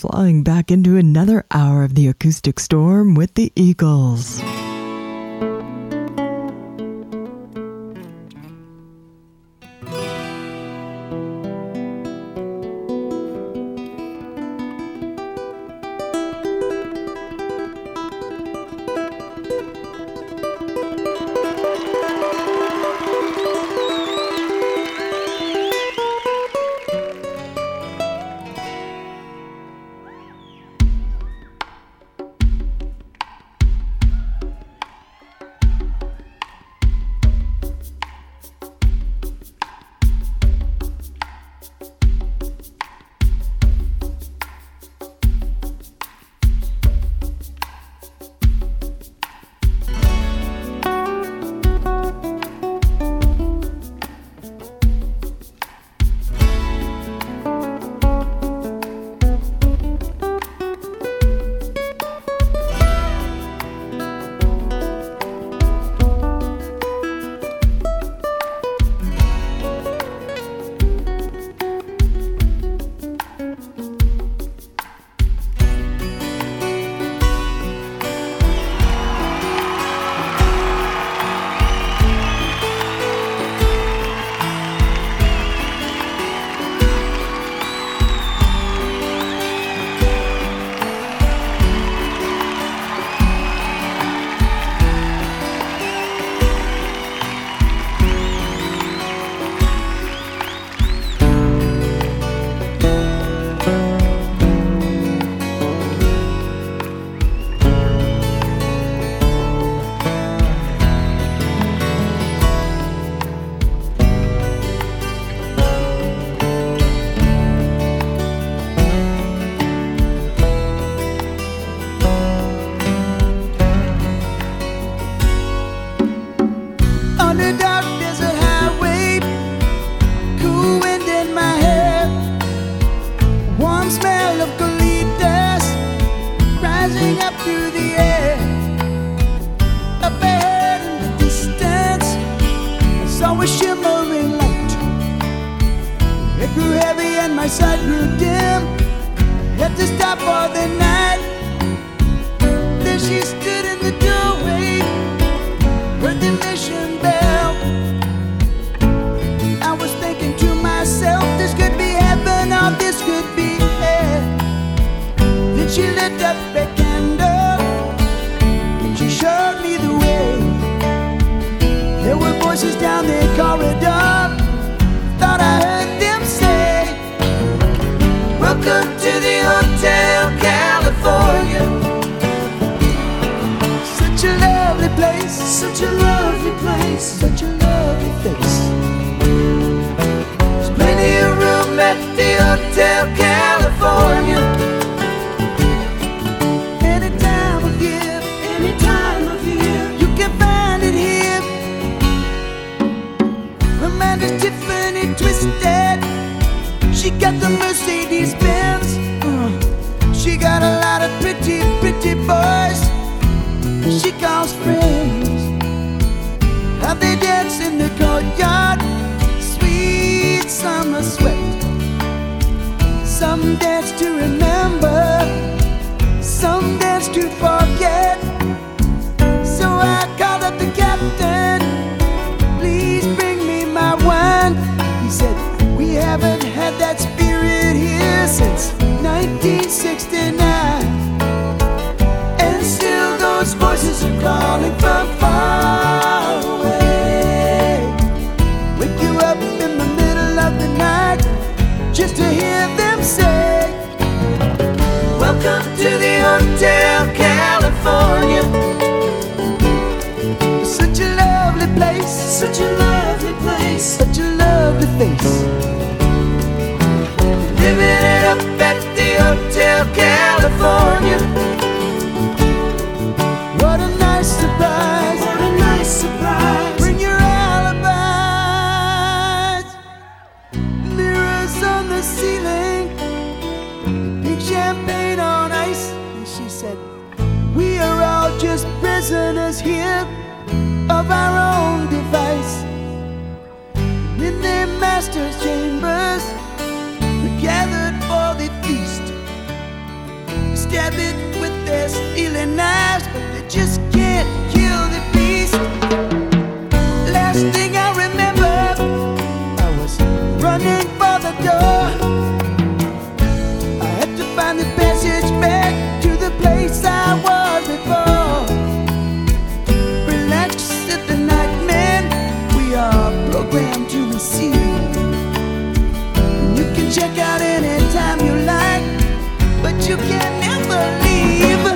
flying back into another hour of the Acoustic Storm with the Eagles. Master's chambers, gathered for the feast. stab it with their stealing knives, but they just can't kill the beast. Last thing I remember, I was running for the door. I had to find the passage back to the place I was before. Relax at the night, man. We are programmed to receive. And you can check out anytime you like, but you can never leave.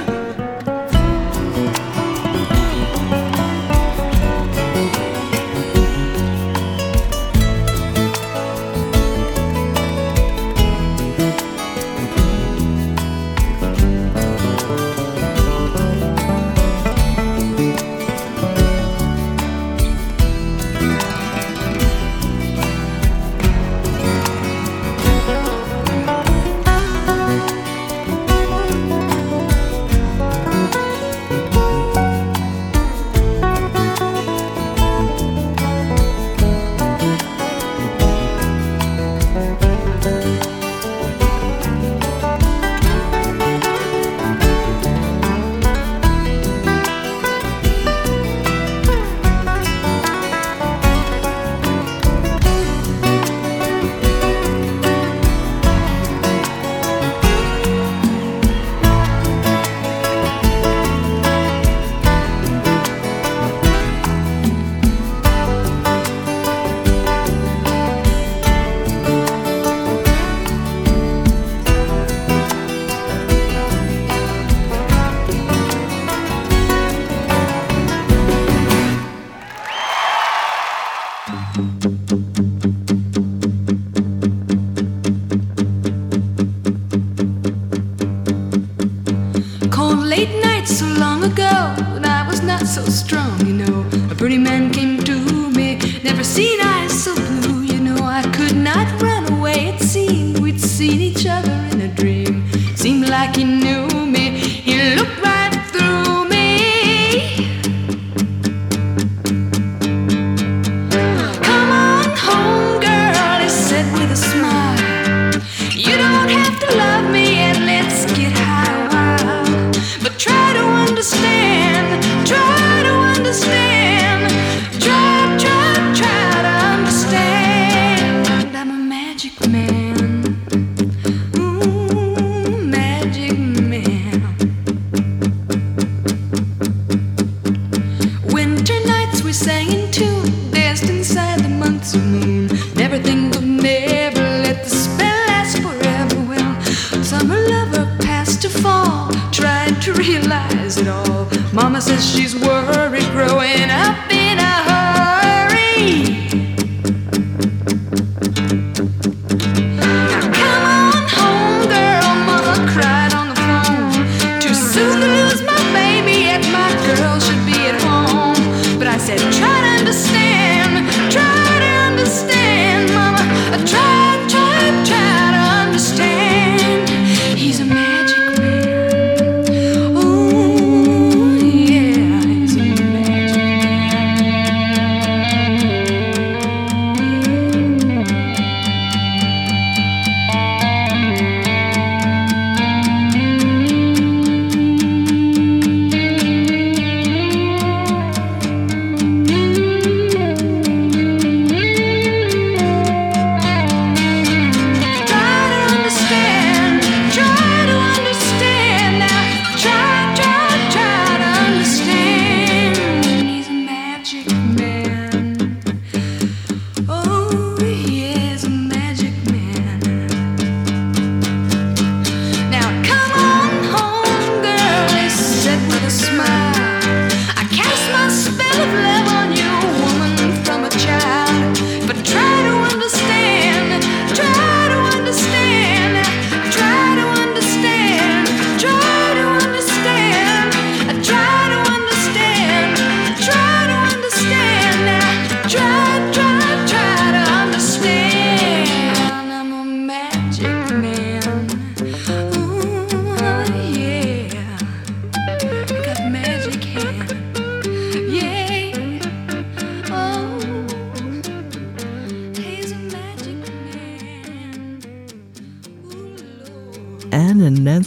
Cold late nights so long ago, when I was not so strong, you know. A pretty man came to me, never seen eyes so blue, you know. I could not run away, it seemed we'd seen each other in a dream. Seemed like he knew me, he looked right through me. Come on home, girl, he said with a smile. You don't have to love me and let's get high, but try to understand, try to understand, try to understand. I'm a magic man, ooh, magic man. Winter nights we sang in tune, danced inside the month's moon. Never think of never, let the spell last forever. Well, summer lover passed to fall, tried to realize it all. Mama says she's worried, growing up in a hurry. Come on home, girl, Mama cried on the phone. Too soon to lose my baby, yet my girl should be at home. But I said, try to understand, Mama. Try to understand. He's a magic man. Oh, yeah, he's a magic man.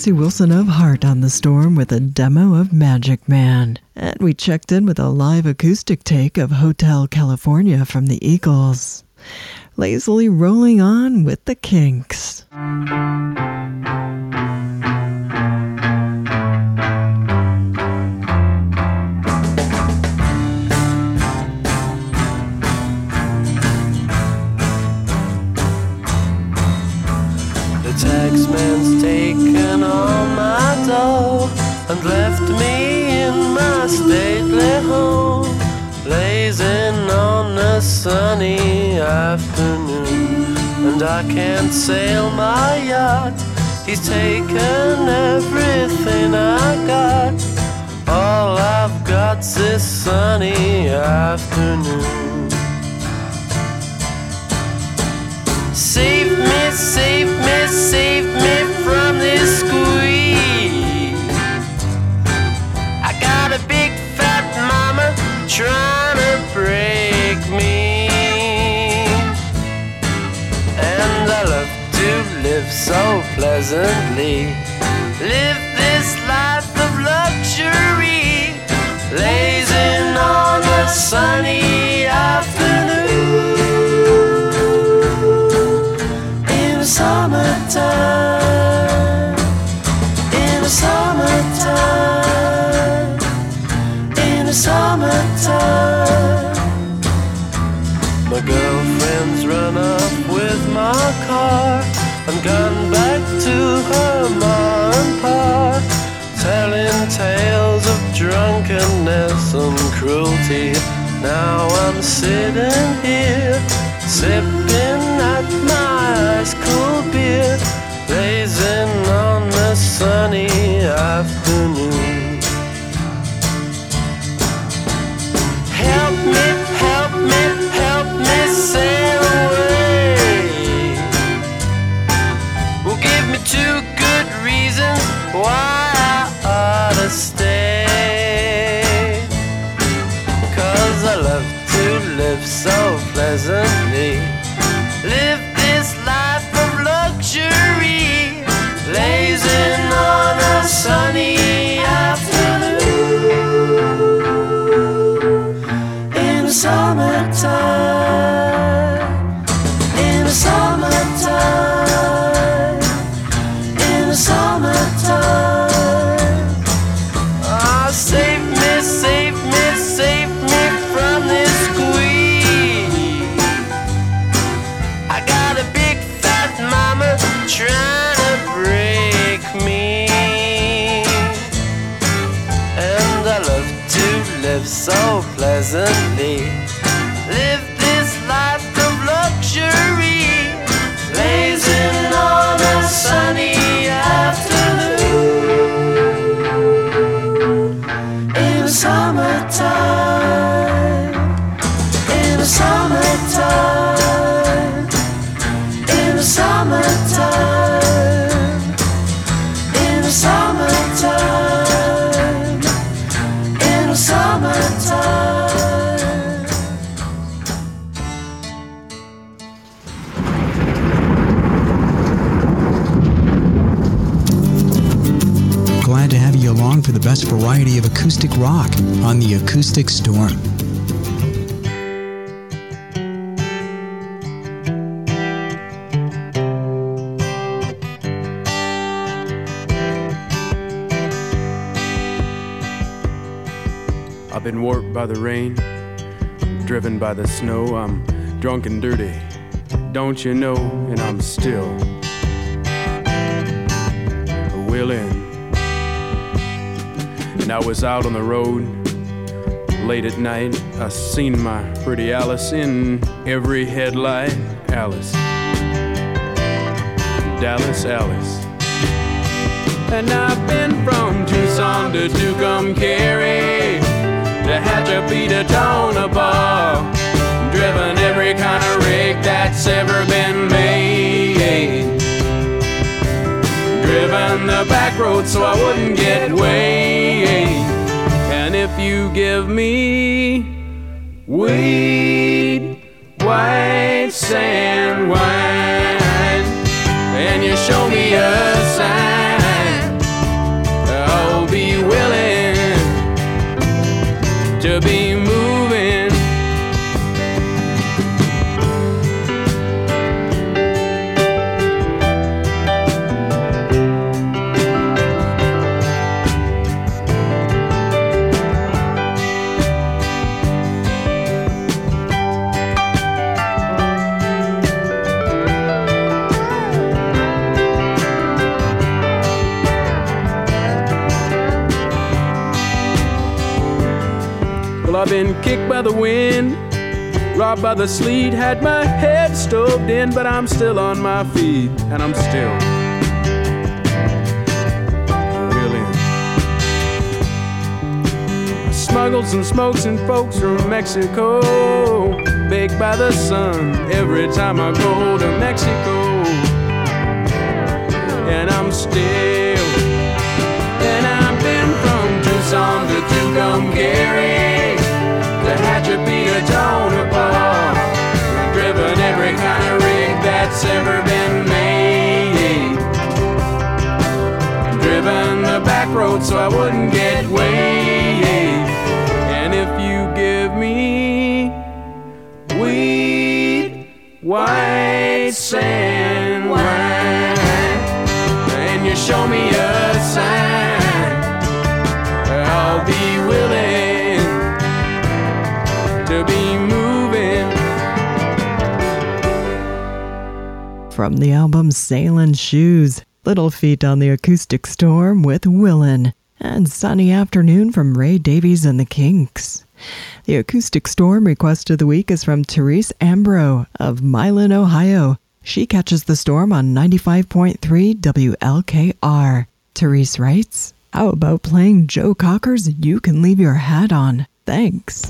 Jesse Wilson of Heart on the Storm with a demo of Magic Man. And we checked in with a live acoustic take of Hotel California from the Eagles. Lazily rolling on with the Kinks. Taxman's taken all my dough and left me in my stately home, blazing on a sunny afternoon. And I can't sail my yacht, he's taken everything I got. All I've got's this sunny afternoon. Save me, save me, save me from this squeeze. I got a big fat mama trying to break me, and I love to live so pleasantly, live this life of luxury, blazing on a sunny afternoon. Summertime, in the summertime, in the summertime. My girlfriend's run up with my car and gone back to her ma and pa, telling tales of drunkenness and cruelty. Now I'm sitting here, sipping at my ice cold beer, blazing on a sunny afternoon. Help me, help me, help me sail away. Well, give me 2 good reasons why I ought to stay. 'Cause I love to live so pleasantly, live this life of luxury, blazing on a sunny afternoon. In the summertime, in the summertime, in the summertime. Ah, save me, save me, save me from this squeeze. I got a big fat mama trying to break me, and I love to live so pleasantly, live this life of luxury, blazing on a sunny afternoon. In the summertime, in the summertime, in the summertime, in the summertime, in the summertime. Glad to have you along for the best variety of acoustic rock on the Acoustic Storm. I've been warped by the rain, driven by the snow. I'm drunk and dirty, don't you know? And I'm still willing. And I was out on the road late at night. I seen my pretty Alice in every headlight. Alice, Dallas Alice. And I've been from Tucson to Tucumcari, to Tehachapi to Tonopah, driven every kind of rig that's ever been made, driven the back road so I wouldn't get weighed. And if you give me weed, white sand wine, and you show me a sign, I've been kicked by the wind, robbed by the sleet, had my head stoved in, but I'm still on my feet, and I'm still willing. Smuggled some smokes and folks from Mexico, baked by the sun every time I go to Mexico. And I'm still, and I've been from Tucson to Tucumcari, to Hatchapee to Tonopah, driven every kind of rig that's ever been made, driven the back road so I wouldn't get weighed. And if you give me wheat, white sand wine, and you show me a sign, I'll be willing to be moving. From the album Sailin' Shoes, Little Feat on the Acoustic Storm with Willin', and Sunny Afternoon from Ray Davies and the Kinks. The Acoustic Storm request of the week is from Therese Ambro of Milan, Ohio. She catches the storm on 95.3 WLKR. Therese writes, "How about playing Joe Cocker's You Can Leave Your Hat On? Thanks."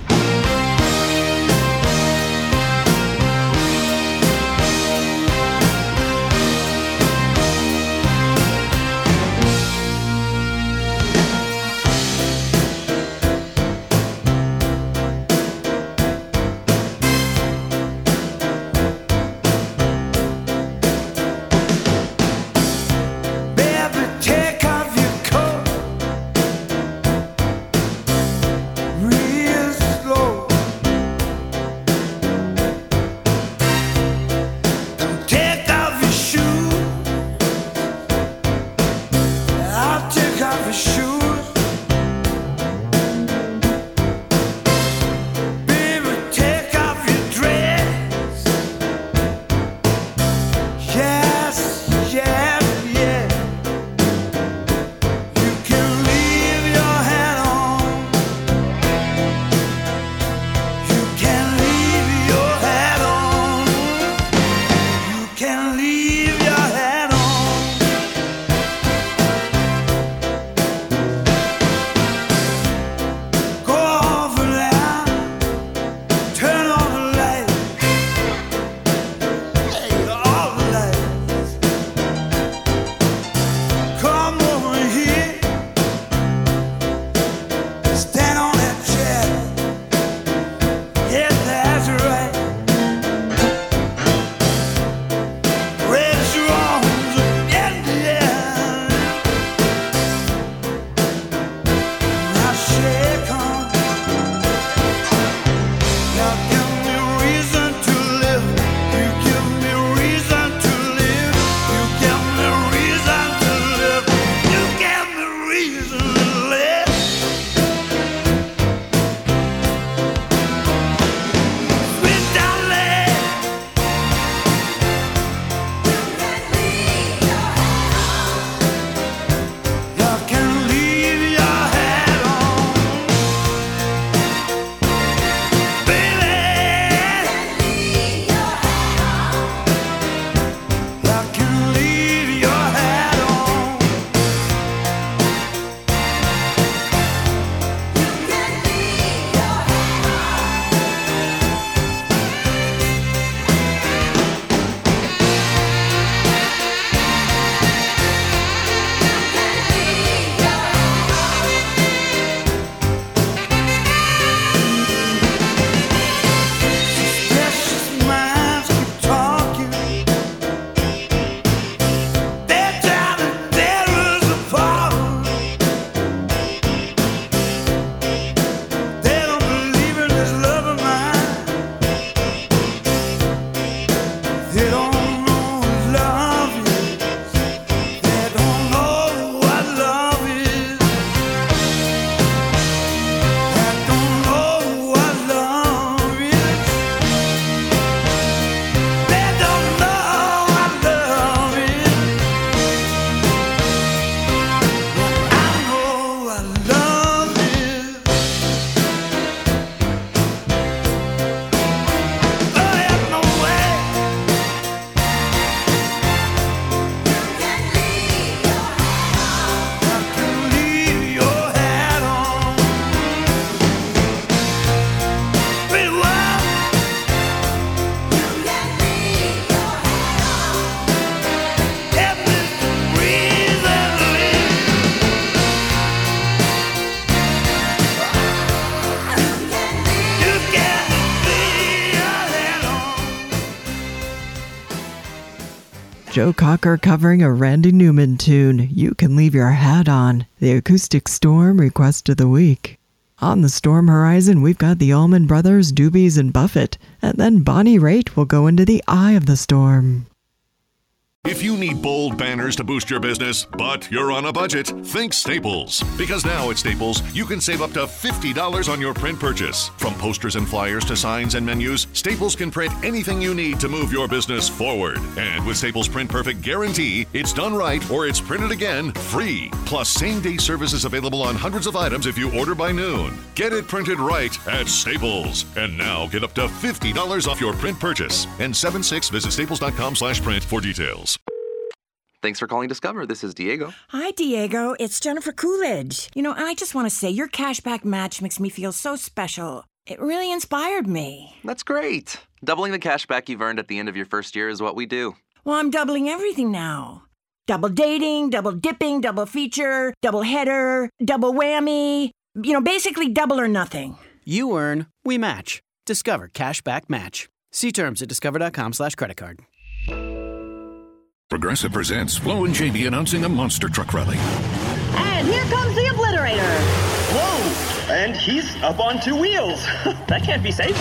Baby, take off your coat real slow. Joe Cocker covering a Randy Newman tune, You Can Leave Your Hat On, the Acoustic Storm Request of the Week. On the storm horizon, we've got the Allman Brothers, Doobies, and Buffett, and then Bonnie Raitt will go into the eye of the storm. If you need bold banners to boost your business, but you're on a budget, think Staples. Because now at Staples, you can save up to $50 on your print purchase. From posters and flyers to signs and menus, Staples can print anything you need to move your business forward. And with Staples Print Perfect Guarantee, it's done right or it's printed again free. Plus, same-day service is available on hundreds of items if you order by noon. Get it printed right at Staples. And now get up to $50 off your print purchase. N76, visit staples.com/print for details. Thanks for calling Discover. This is Diego. Hi, Diego. It's Jennifer Coolidge. I just want to say your cashback match makes me feel so special. It really inspired me. That's great. Doubling the cashback you've earned at the end of your first year is what we do. Well, I'm doubling everything now. Double dating, double dipping, double feature, double header, double whammy. Basically double or nothing. You earn, we match. Discover Cashback Match. See terms at discover.com/creditcard. Progressive presents Flo and Jamie announcing a monster truck rally. And here comes the Obliterator. Whoa! And he's up on two wheels. That can't be safe.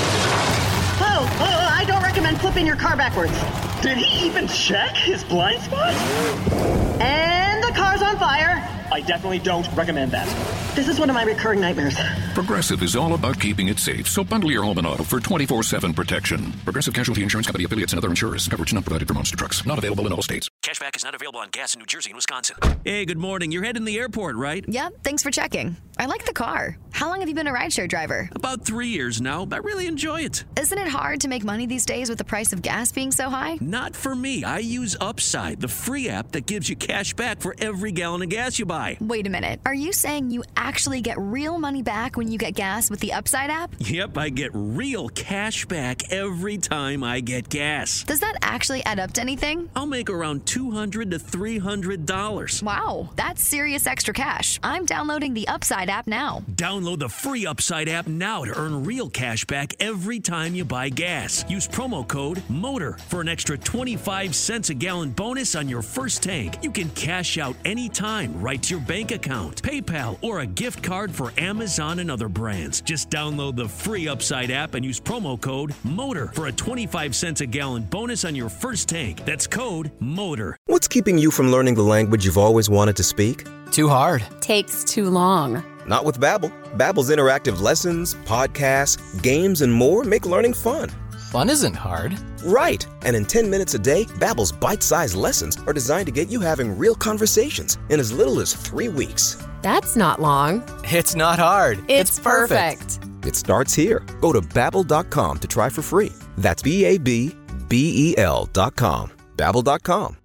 I don't recommend flipping your car backwards. Did he even check his blind spot? And the car's on fire. I definitely don't recommend that. This is one of my recurring nightmares. Progressive is all about keeping it safe, so bundle your home and auto for 24/7 protection. Progressive Casualty Insurance Company affiliates and other insurers. Coverage not provided for monster trucks. Not available in all states. Cashback is not available on gas in New Jersey and Wisconsin. Hey, good morning. You're heading to the airport, right? Yep, thanks for checking. I like the car. How long have you been a rideshare driver? About 3 years now. I really enjoy it. Isn't it hard to make money these days with the price of gas being so high? Not for me. I use Upside, the free app that gives you cash back for every gallon of gas you buy. Wait a minute. Are you saying you actually get real money back when you get gas with the Upside app? Yep, I get real cash back every time I get gas. Does that actually add up to anything? I'll make around $200 to $300. Wow, that's serious extra cash. I'm downloading the Upside app now. Download the free Upside app now to earn real cash back every time you buy gas. Use promo code MOTOR for an extra 25 cents a gallon bonus on your first tank. You can cash out anytime right to your bank account, PayPal, or a gift card for Amazon and other brands. Just download the free Upside app and use promo code MOTOR for a 25 cents a gallon bonus on your first tank. That's code MOTOR. What's keeping you from learning the language you've always wanted to speak? Too hard. Takes too long. Not with Babbel. Babbel's interactive lessons, podcasts, games, and more make learning fun. Fun isn't hard. Right. And in 10 minutes a day, Babbel's bite-sized lessons are designed to get you having real conversations in as little as 3 weeks. That's not long. It's not hard. It's perfect. It starts here. Go to Babbel.com to try for free. That's Babbel.com. Babbel.com.